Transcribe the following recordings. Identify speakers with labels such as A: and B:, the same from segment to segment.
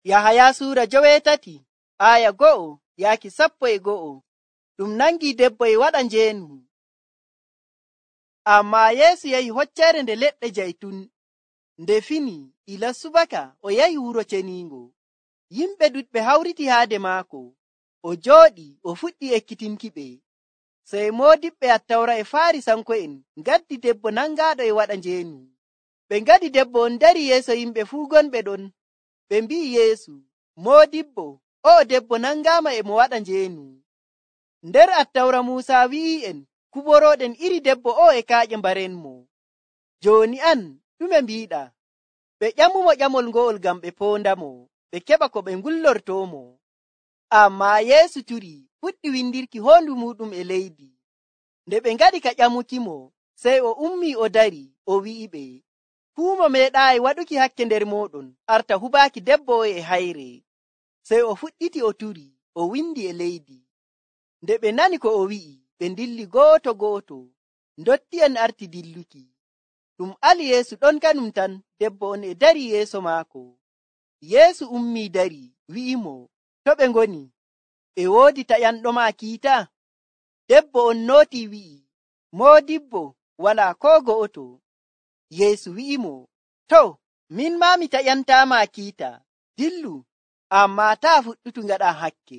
A: Yahaya sura 13 aya 1 yaki 11. Ɗum nangi debbo e waɗa njeenu. Amma Yesu yahi hoccere nde leɗɗe jaytun. Nde fini ila subaka o yahi wuro ceningo. Yimɓe ɗuɗɓe hawriti haade maako. O jooɗi o fuɗɗi ekkitinki ɓe. Sey moodiɓɓe attawra e Farisanko'en ngaddi debbo nangaɗo e waɗa njeenu. Ɓe ngadi debbo on dari yeeso yimɓe fuu gonɓe ɗon. Ɓe mbi'i Yeesu, moodibbo, o debbo nangama e mo waɗa njeenu. Nder attawra Muusa wi'i'en kuboroɗen iri debbo o e kaaƴe mbarenmo. Joni an ɗume mbiɗa? Ɓe ƴamumo ƴamol ngo'ol ngam ɓe pondamo, ɓe keɓa ko ɓe ngullortomo. Amma Yeesu turi fuɗɗi windirki hondu muɗum e leydi. Nde ɓe ngaɗi ka ƴamukimo, sey o ummi o dari o wi'iɓe, fuu mo meeɗaayi waɗuki hakke nder moɗon arta hubaaki debbo o e hayre. Sey o fuɗɗiti o turi o windi e leydi. Nde ɓe nani ko o wi'i, ɓe dilli gooto gooto. Ndotti'en arti dilluki. Ɗum ali Yeesu ɗon kanum tan debbo on e dari yeeso maako. Yeesu ummi dari wi'imo, to ɓe ngoni? Ɓe woodi taƴanɗo ma kiita? Debbo on nooti wi'i, moodibbo, wala ko go'oto. Yeesu wi'imo, to, min ma mi taƴantama kiita. Dillu, amma ta fuɗɗutu ngaɗa hakke.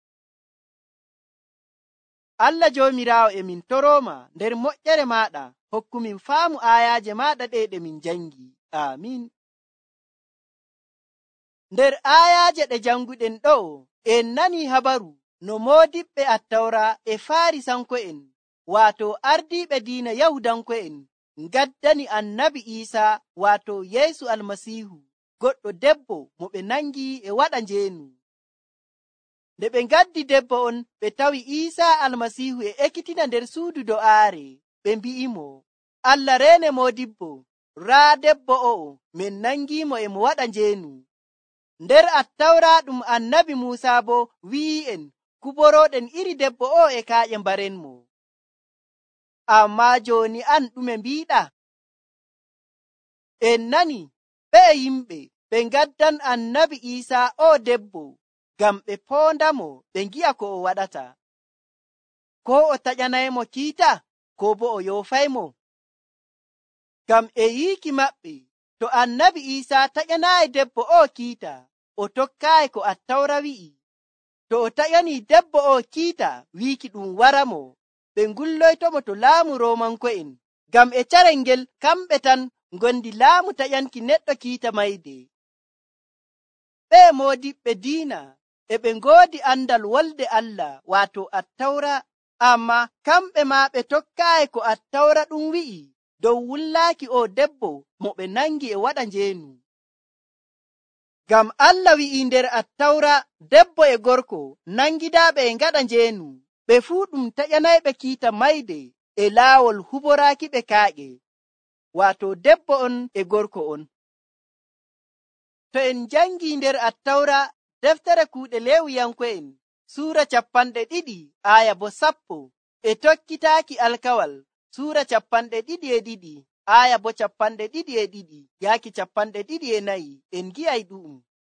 A: Allah Joomiraawo e min toroma nder moƴƴere maɗa hokkumin faamu ayaje maɗa ɗe min jangi. Amin. Nder ayaje ɗe janguɗen ɗo en nani habaru no moodiɓɓe attawra e Farisanko'en wato ardiɓe diina Yahudanko'en ngaddani annabi Isa wato Yeesu almasihu goɗɗo debbo mo ɓe nangi e waɗa njeenu. Nde ɓe ngaddi debbo on ɓe tawi Isa almasihu e ekkitina nder suudu do'aare. Ɓe mbi'imo, Allah reene moodibbo, raa debbo o'o min nangimo e mo waɗa njeenu. Nder attawra ɗum annabi Muusa bo wi'i'en kuboroɗen iri debbo o e kaaƴe mbarenmo. Amma joni an ɗume mbiɗa? En nani ɓe yimɓe ɓe ngaddan annabi Isa o debbo ngam ɓe pondamo ɓe ngi'a ko o waɗata. Ko o taƴanaymo kiita, ko bo o yofaymo. Ngam e yiiki maɓɓe, to annabi Isa taƴanayi debbo o kiita, o tokkayi ko attawra wi'i. To o taƴani debbo o kiita wiiki ɗum waramo, ɓe ngulloytomo to laamu Romanko'en, ngam e carel ngel kamɓe tan ngondi laamu taƴanki neɗɗo kiita mayde. Ɓe moodiɓɓe diina e ɓe ngoodi andal wolde Allah wato attawra, amma kamɓe ma ɓe tokkayi ko attawra ɗum wi'i dow wullaaki o debbo mo ɓe nangi e waɗa njeenu. Ngam Allah wi'i nder attawra debbo e gorko nangidaɓe e ngaɗa njeenu, ɓe fuu ɗum taƴanayɓe kiita mayde e laawol huboraaki ɓe kaaƴe, wato debbo on e gorko on. To en jangi nder attawra deftere kuuɗe Lewiyanko'en sura 20 aya bo 10 e tokkitaaki alkawal sura 22 aya bo 22 yaaki 24 en gi'ay ɗu'um.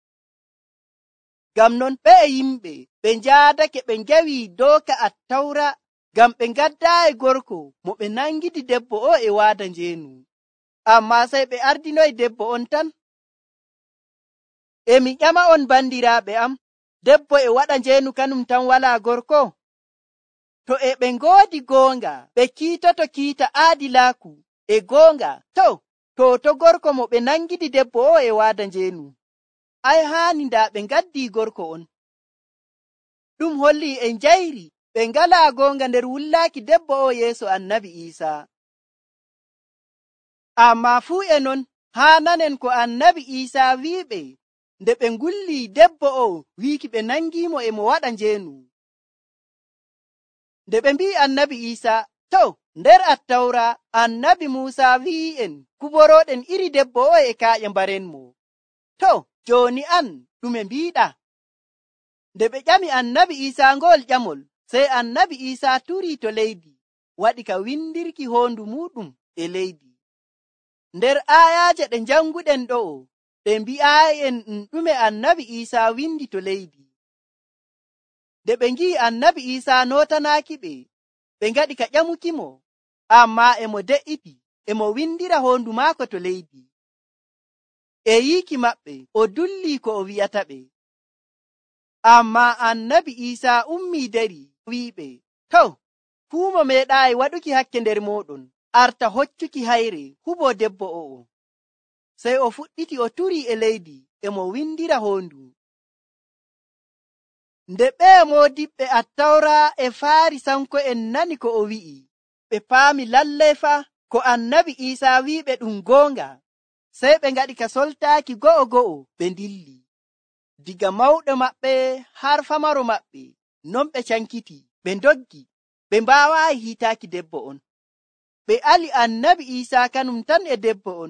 A: Ngam non ɓe yimɓe ɓe njaadake ɓe ngewi dooka attawra ngam ɓe ngaddaayi gorko mo ɓe nangidi debbo o e waada njeenu. Amma sey ɓe ardinoy debbo on tan. E mi ƴama on bandiraaɓe am, debbo e waɗa njeenu kanum tan wala gorko? To e ɓe ngoodi goonga ɓe kiitoto kiita aadilaaku e goonga, to gorko mo ɓe nangidi debbo o e waada njeenu. Ai haani nda ɓe ngaddi gorko on. Ɗum holli en njayri ɓe ngala goonga nder wullaaki debbo o yeeso annabi Isa. Amma fuu e non haa nanen ko annabi Isa wi'iɓe nde ɓe ngulli debbo o wiiki ɓe nangimo e mo waɗa njeenu. Nde ɓe mbi'i annabi Isa, nder attawra annabi Muusa wi'i'en kuboroɗen iri debbo o e kaaƴe mbarenmo. Joni an ɗume mbiɗa? Nde ɓe ƴami annabi Isa ngol ƴamol, sey annabi Isa turi to leydi, waɗi ka windirki hondu muɗum e leydi. Nder ayaje ɗe janguɗen ɗo ɓe mbi'aa'en ɗume annabi Iisaa windi to leydi. Nde ɓe ngi'i annabi Iisaa notanaaki ɓe ngaɗi ka ƴamukimo, amma emo de'iti, emo windira hondu maako to leydi. E yiiki maɓɓe o dulli ko o wi'ata ɓe. Amma annabi Iisaa ummii dari wi'iɓe, to, fuu mo meeɗaayi waɗuki hakke nder mooɗon arta hoccuki hayre hubo debbo o'o. Sey o fuɗɗiti o turi e leydi emo windira hondu. Nde ɓe moodiɓɓe Attawra e Faarisanko'en nani ko o wi'i, ɓe paami lallay fa ko annabi Iisaa wi'iɓe ɗum goonga. Sey ɓe ngaɗi ka soltaaki go'o ɓe ndilli. Diga mawɗo maɓɓe har famaro maɓɓe non ɓe cankiti, ɓe ndoggi, ɓe mbaawayi hiitaaki debbo on. Ɓe ali annabi Iisaa kanum tan e debbo on.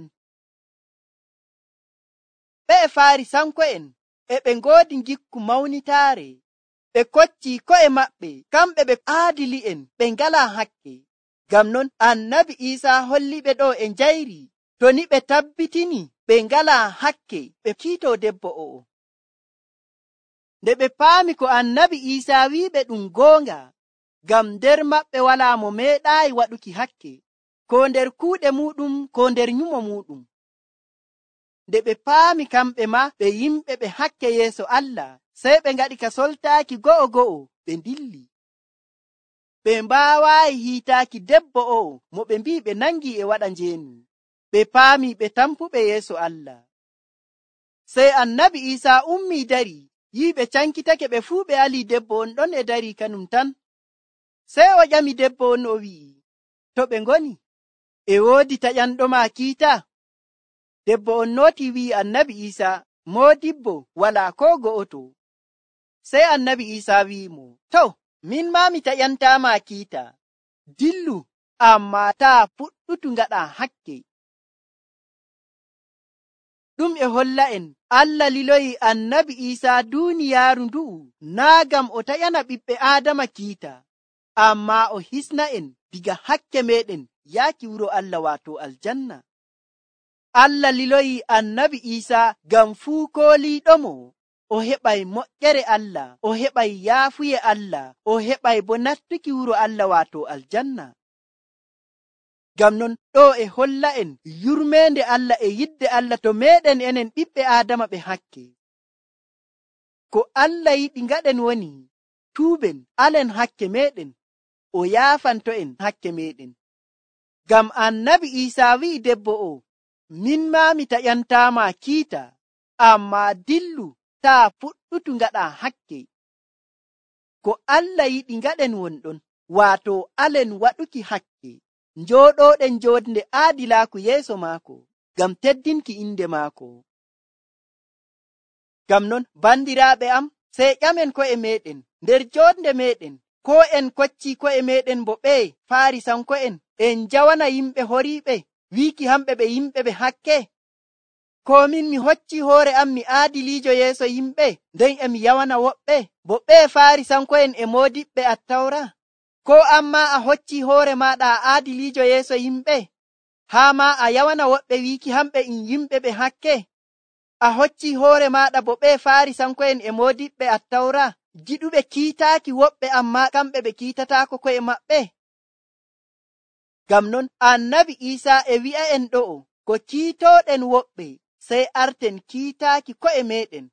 A: Ɓe Faarisanko'en e ɓe ngoodi ngikku mawnitaare. Ɓe kocci ko'e maɓɓe kamɓe ɓe aadili'en ɓe ngala hakke. Ngam non annabi Iisaa holli ɓe ɗo e njayri, to ni ɓe tabbitini ɓe ngala hakke ɓe kiito debbo o'o. Nde ɓe paami ko annabi Iisaa wi'iɓe ɗum goonga, ngam nder maɓɓe wala mo meeɗaayi waɗuki hakke, ko nder kuuɗe muɗum ko nder nyumo muɗum. Nde ɓe paami kamɓe ma ɓe yimɓe ɓe hakke yeeso Allah, sey ɓe ngaɗi ka soltaaki go'o ɓe ndilli. Ɓe mbaawayi hiitaaki debbo o'o mo ɓe mbi ɓe nangi e waɗa njeenu. Ɓe paami ɓe tampuɓe yeeso Allah. Sey annabi Iisaa ummii dari, yiɓe cankitake ɓe fuu ɓe ali debbo on ɗon e dari kanum tan. Sey o ƴami debbo on o wi'i, to ɓe ngoni, e woodi taƴanɗo ma kiita? Debbo on noti wi'i annabi Iisaa, moodibbo wala ko go'oto. Sey annabi Iisaa wi'imo, to, min ma mi taƴantama kiita. Dillu, amma taa fuɗɗutu ngaɗa hakke. Ɗum e holla en Allah liloyi annabi Iisaa duuniyaaru ndu'u naa ngam o taƴana ɓiɓɓe Aadama kiita, amma o hisna en diga hakke meɗen yaaki wuro Allah wato aljanna. Allah liloyi annabi Iisaa ngam fuu kooliiɗomo o heɓay moƴƴere Allah, o heɓay yaafuye Allah, o heɓay bo nattuki wuro Allah wato aljanna. Ngam non ɗo e holla en yurmeende Allah e yidde Allah to meɗen enen ɓiɓɓe Aadama ɓe hakke. Ko Allah yiɗi ngaɗen woni tuuben alen hakke meɗen, o yaafanto en hakke meɗen. Ngam annabi Iisaa wi'i debbo o, min ma mi taƴantama kiita, amma dillu taa fuɗɗutu ngaɗa hakke. Ko Allah yiɗi ngaɗen wonɗon, wato alen waɗuki hakke, njooɗoɗen joodnde aadilaaku yeeso maako, ngam teddinki inde maako. Ngam non bandiraaɓe am, sey ƴamen ko'e meɗen nder joodnde meɗen, ko en kocci ko'e meɗen bo ɓe Faarisanko'en en jawana yimɓe horiiɓe wiiki hamɓe ɓe yimɓe ɓe hakke. Ko min mi hocci hoore am mi aadiliijo yeeso yimɓe, nden emi yawana woɓɓe bo ɓe Faarisanko'en e moodiɓɓe Attawra. Ko amma a hocci hoore maɗa a aadiliijo yeeso yimɓe, haa ma a yawana woɓɓe wiiki hamɓe yimɓe ɓe hakke. A hocci hoore maɗa bo ɓe Faarisanko'en e moodiɓɓe Attawra, giɗuɓe kiitaaki woɓɓe amma kamɓe ɓe kiitataako ko'e maɓɓe. Ngam non annabi Iisaa e wi'a en ɗo'o, ko kiitooɗen woɓɓe sey arten kiitaaki ko'e meɗen.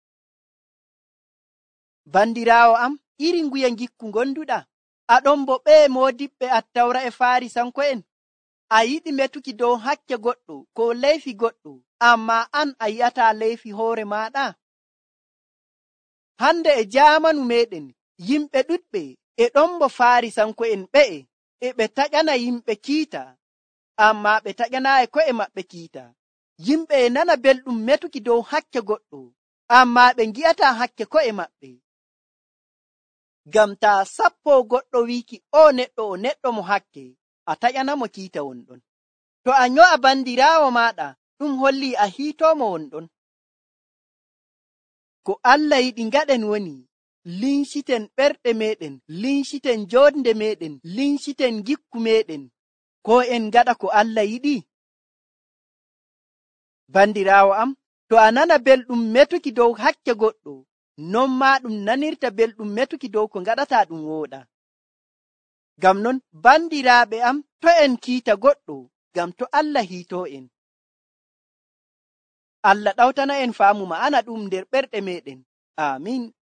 A: Bandiraawo am, iri nguya ngikku gonduɗa, aɗon bo ɓe moodiɓɓe Attawra e Faarisanko'en, a yiɗi metuki dow hakke goɗɗo ko leyfi goɗɗo, amma an a yi'ata leyfi hoore maɗa. Hande e jamanu meɗen yimɓe ɗuɗɓe e ɗon bo Faarisanko'en ɓe'e e ɓe taƴana yimɓe kiita, amma ɓe taƴanayi ko'e maɓɓe kiita. Yimɓe e nana belɗum metuki dow hakke goɗɗo, amma ɓe ngi'ata hakke ko'e maɓɓe. Ngam taa sappo goɗɗo wiiki o neɗɗo mo hakke, a taƴanamo kiita wonɗon. To a nyo'a bandiraawo maɗa, ɗum holli a hiitomo wonɗon. Ko Allah yiɗi ngaɗen woni linciten ɓerɗe meɗen, linciten joodnde meɗen, linciten gikku meɗen, ko en ngaɗa ko Allah yiɗi. Bandiraawo am, To a nana belɗum metuki dow hakke goɗɗo, non ma ɗum nanirta belɗum metuki dow ko ngaɗata ɗum wooɗa. Ngam non bandiraaɓe am, to en kiita goɗɗo, ngam to Allah hiito en. Allah ɗawtana en faamu ma'ana ɗum nder ɓerɗe meɗen. Amin.